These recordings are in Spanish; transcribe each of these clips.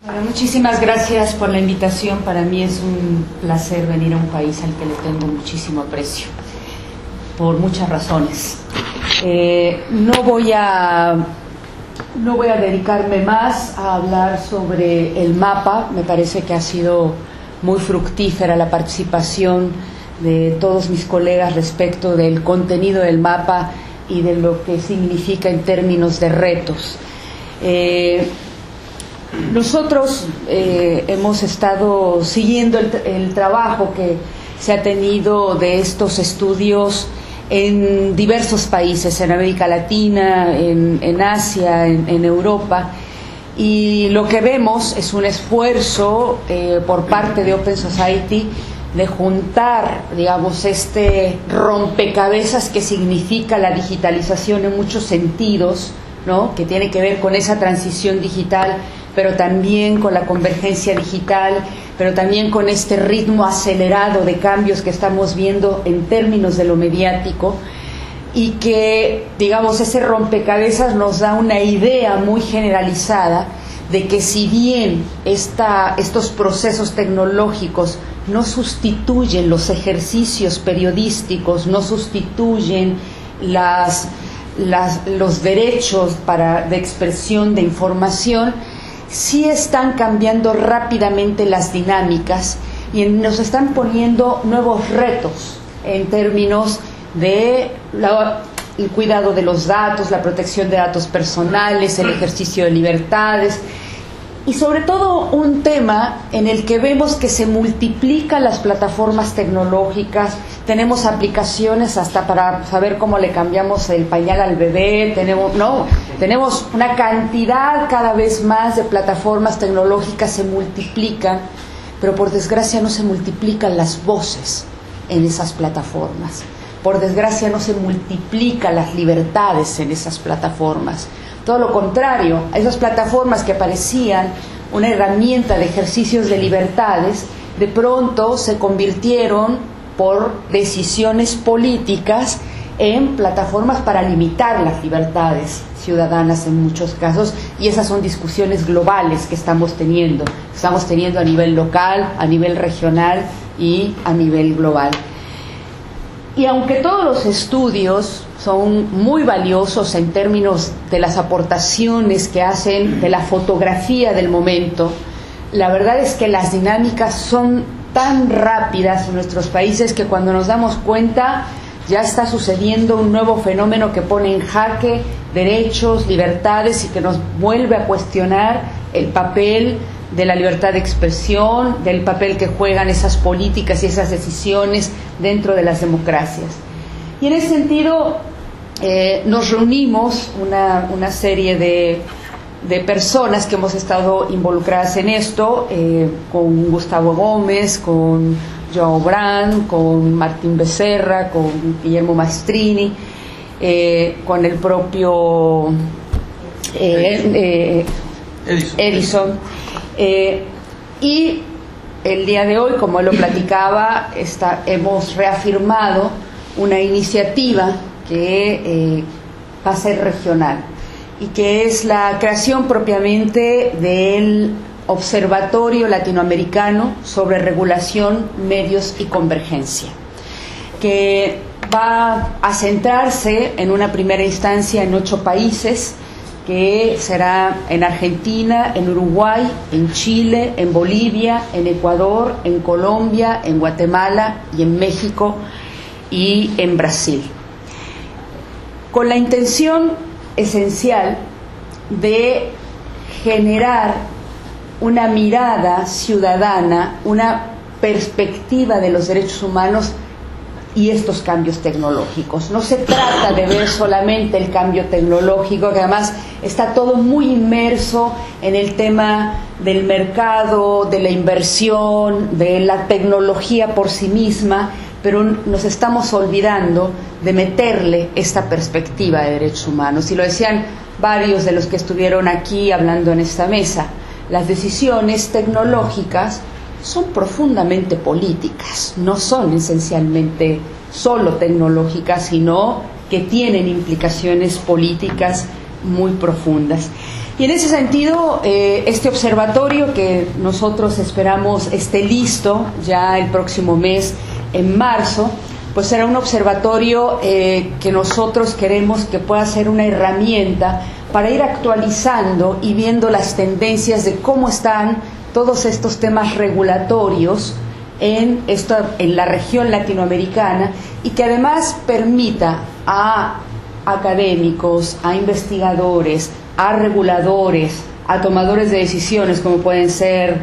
Bueno, muchísimas gracias por la invitación. Para mí es un placer venir a un país al que le tengo muchísimo aprecio, por muchas razones. No voy a dedicarme más a hablar sobre el mapa. Me parece que ha sido muy fructífera la participación de todos mis colegas respecto del contenido del mapa y de lo que significa en términos de retos. Nosotros hemos estado siguiendo el trabajo que se ha tenido de estos estudios en diversos países, en América Latina, en Asia, en Europa, y lo que vemos es un esfuerzo por parte de Open Society de juntar, digamos, este rompecabezas que significa la digitalización en muchos sentidos, ¿no?, que tiene que ver con esa transición digital, pero también con la convergencia digital, pero también con este ritmo acelerado de cambios que estamos viendo en términos de lo mediático, y que, digamos, ese rompecabezas nos da una idea muy generalizada de que si bien estos procesos tecnológicos no sustituyen los ejercicios periodísticos, no sustituyen los derechos de expresión de información, sí están cambiando rápidamente las dinámicas y nos están poniendo nuevos retos en términos de el cuidado de los datos, la protección de datos personales, el ejercicio de libertades, y sobre todo un tema en el que vemos que se multiplican las plataformas tecnológicas. Tenemos aplicaciones hasta para saber cómo le cambiamos el pañal al bebé, tenemos una cantidad cada vez más de plataformas tecnológicas, se multiplican, pero por desgracia no se multiplican las voces en esas plataformas. Por desgracia no se multiplican las libertades en esas plataformas. Todo lo contrario, esas plataformas que parecían una herramienta de ejercicios de libertades, de pronto se convirtieron por decisiones políticas en plataformas para limitar las libertades ciudadanas en muchos casos, y esas son discusiones globales que estamos teniendo a nivel local, a nivel regional y a nivel global. Y aunque todos los estudios son muy valiosos en términos de las aportaciones que hacen de la fotografía del momento, la verdad es que las dinámicas son tan rápidas en nuestros países que cuando nos damos cuenta ya está sucediendo un nuevo fenómeno que pone en jaque derechos, libertades, y que nos vuelve a cuestionar el papel de la libertad de expresión, del papel que juegan esas políticas y esas decisiones dentro de las democracias. Y en ese sentido nos reunimos una serie de personas que hemos estado involucradas en esto, con Gustavo Gómez, con Joao Brand, con Martín Becerra, con Guillermo Mastrini, con el propio Edison. Y el día de hoy, como él lo platicaba, hemos reafirmado una iniciativa que va a ser regional y que es la creación propiamente del Observatorio Latinoamericano sobre Regulación, Medios y Convergencia, que va a centrarse en una primera instancia en 8 países, que será en Argentina, en Uruguay, en Chile, en Bolivia, en Ecuador, en Colombia, en Guatemala y en México y en Brasil, con la intención esencial de generar una mirada ciudadana, una perspectiva de los derechos humanos y estos cambios tecnológicos. No se trata de ver solamente el cambio tecnológico, que además está todo muy inmerso en el tema del mercado, de la inversión, de la tecnología por sí misma, pero nos estamos olvidando de meterle esta perspectiva de derechos humanos. Y lo decían varios de los que estuvieron aquí hablando en esta mesa. Las decisiones tecnológicas son profundamente políticas, no son esencialmente solo tecnológicas, sino que tienen implicaciones políticas muy profundas. Y en ese sentido, este observatorio que nosotros esperamos esté listo ya el próximo mes, en marzo, pues será un observatorio que nosotros queremos que pueda ser una herramienta para ir actualizando y viendo las tendencias de cómo están todos estos temas regulatorios en la región latinoamericana, y que además permita a académicos, a investigadores, a reguladores, a tomadores de decisiones como pueden ser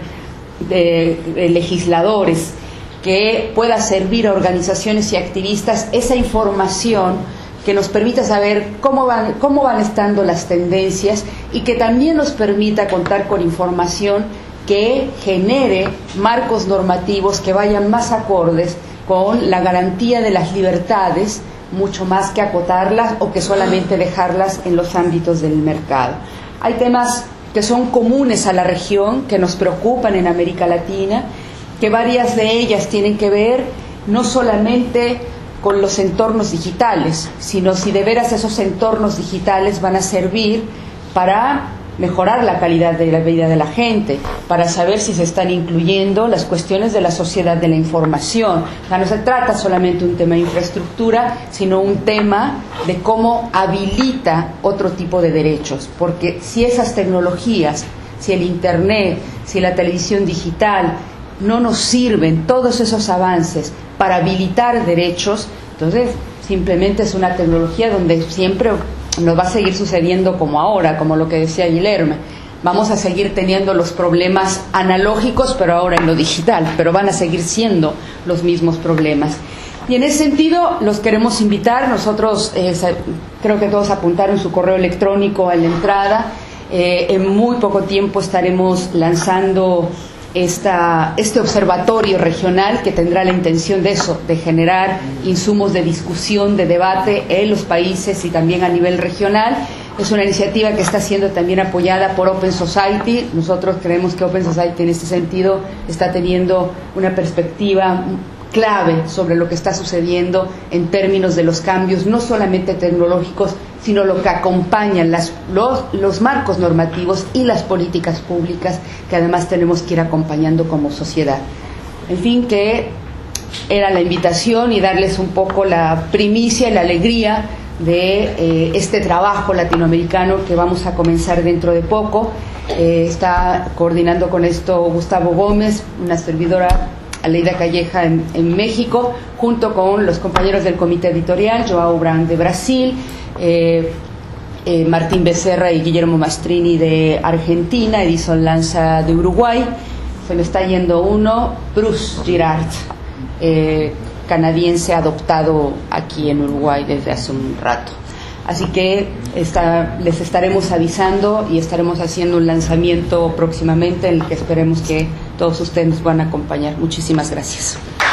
legisladores, que pueda servir a organizaciones y activistas esa información que nos permita saber cómo van estando las tendencias, y que también nos permita contar con información que genere marcos normativos que vayan más acordes con la garantía de las libertades, mucho más que acotarlas o que solamente dejarlas en los ámbitos del mercado. Hay temas que son comunes a la región, que nos preocupan en América Latina, que varias de ellas tienen que ver no solamente con los entornos digitales, sino si de veras esos entornos digitales van a servir para mejorar la calidad de la vida de la gente, para saber si se están incluyendo las cuestiones de la sociedad de la información. O sea, no se trata solamente de un tema de infraestructura, sino un tema de cómo habilita otro tipo de derechos, porque si esas tecnologías, si el Internet, si la televisión digital no nos sirven, todos esos avances para habilitar derechos, entonces simplemente es una tecnología donde siempre nos va a seguir sucediendo como ahora, como lo que decía Guilherme. Vamos a seguir teniendo los problemas analógicos, pero ahora en lo digital, pero van a seguir siendo los mismos problemas. Y en ese sentido los queremos invitar. Nosotros creo que todos apuntaron su correo electrónico a la entrada. En muy poco tiempo estaremos lanzando este observatorio regional, que tendrá la intención de eso, de generar insumos de discusión, de debate en los países y también a nivel regional. Es una iniciativa que está siendo también apoyada por Open Society. Nosotros creemos que Open Society en este sentido está teniendo una perspectiva clave sobre lo que está sucediendo en términos de los cambios, no solamente tecnológicos, sino lo que acompañan los marcos normativos y las políticas públicas que además tenemos que ir acompañando como sociedad. En fin, que era la invitación y darles un poco la primicia y la alegría de este trabajo latinoamericano que vamos a comenzar dentro de poco. Está coordinando con esto Gustavo Gómez, una servidora, Aleida Calleja en México, junto con los compañeros del comité editorial, Joao Brand de Brasil, Martín Becerra y Guillermo Mastrini de Argentina, Edison Lanza de Uruguay. Se me está yendo uno, Bruce Girard, canadiense adoptado aquí en Uruguay desde hace un rato. Así que les estaremos avisando y estaremos haciendo un lanzamiento próximamente en el que esperemos que todos ustedes nos van a acompañar. Muchísimas gracias.